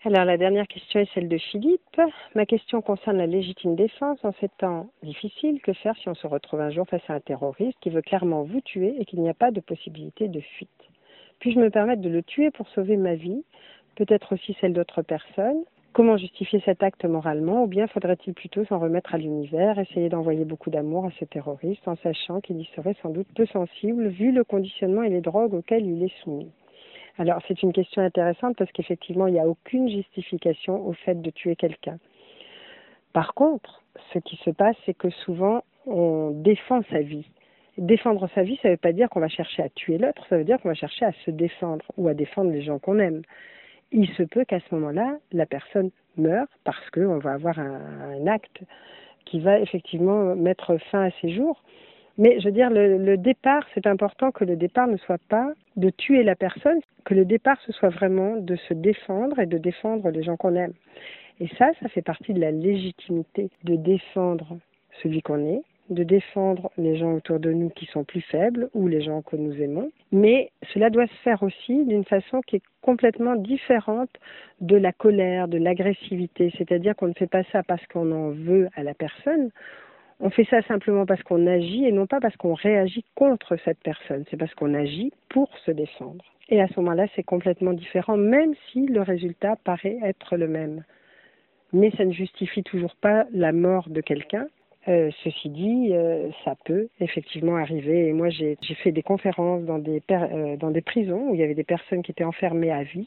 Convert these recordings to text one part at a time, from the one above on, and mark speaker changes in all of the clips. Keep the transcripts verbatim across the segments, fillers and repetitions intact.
Speaker 1: Alors, la dernière question est celle de Philippe. Ma question concerne la légitime défense. En ces temps difficiles, que faire si on se retrouve un jour face à un terroriste qui veut clairement vous tuer et qu'il n'y a pas de possibilité de fuite? Puis-je me permettre de le tuer pour sauver ma vie, peut-être aussi celle d'autres personnes? Comment justifier cet acte moralement? Ou bien faudrait-il plutôt s'en remettre à l'univers, essayer d'envoyer beaucoup d'amour à ce terroriste en sachant qu'il y serait sans doute peu sensible vu le conditionnement et les drogues auxquelles il est soumis? Alors, c'est une question intéressante parce qu'effectivement, il n'y a aucune justification au fait de tuer quelqu'un. Par contre, ce qui se passe, c'est que souvent, on défend sa vie. Défendre sa vie, ça ne veut pas dire qu'on va chercher à tuer l'autre, ça veut dire qu'on va chercher à se défendre ou à défendre les gens qu'on aime. Il se peut qu'à ce moment-là, la personne meure parce qu'on va avoir un, un acte qui va effectivement mettre fin à ses jours. Mais je veux dire, le, le départ, c'est important que le départ ne soit pas de tuer la personne, que le départ, ce soit vraiment de se défendre et de défendre les gens qu'on aime. Et ça, ça fait partie de la légitimité, de défendre celui qu'on est, de défendre les gens autour de nous qui sont plus faibles ou les gens que nous aimons. Mais cela doit se faire aussi d'une façon qui est complètement différente de la colère, de l'agressivité. C'est-à-dire qu'on ne fait pas ça parce qu'on en veut à la personne. On fait ça simplement parce qu'on agit et non pas parce qu'on réagit contre cette personne. C'est parce qu'on agit pour se défendre. Et à ce moment-là, c'est complètement différent, même si le résultat paraît être le même. Mais ça ne justifie toujours pas la mort de quelqu'un. Euh, ceci dit, euh, ça peut effectivement arriver. Et moi, j'ai, j'ai fait des conférences dans des, per- euh, dans des prisons où il y avait des personnes qui étaient enfermées à vie.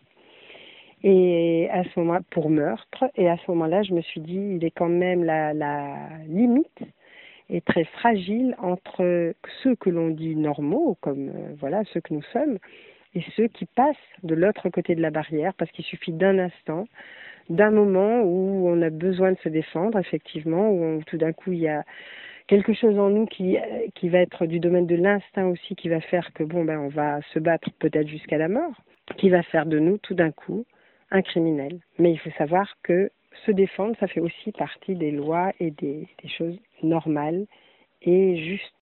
Speaker 1: Et à ce moment, pour meurtre. Et à ce moment-là, je me suis dit, il est quand même la, la limite est très fragile entre ceux que l'on dit normaux, comme euh, voilà ceux que nous sommes, et ceux qui passent de l'autre côté de la barrière, parce qu'il suffit d'un instant, d'un moment où on a besoin de se défendre, effectivement, où on, tout d'un coup il y a quelque chose en nous qui, qui va être du domaine de l'instinct aussi, qui va faire que bon ben on va se battre peut-être jusqu'à la mort, qui va faire de nous tout d'un coup un criminel. Mais il faut savoir que se défendre, ça fait aussi partie des lois et des, des choses normales et justes.